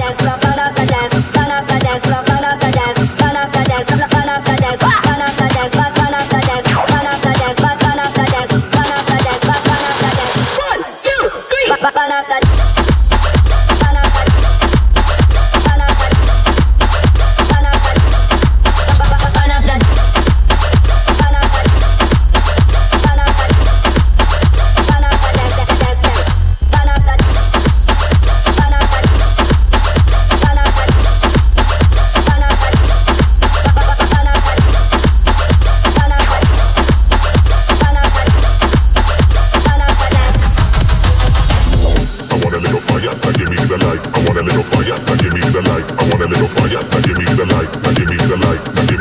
fire, now give me the light. I want a little fire, now give me the light. Now give me the light. Now give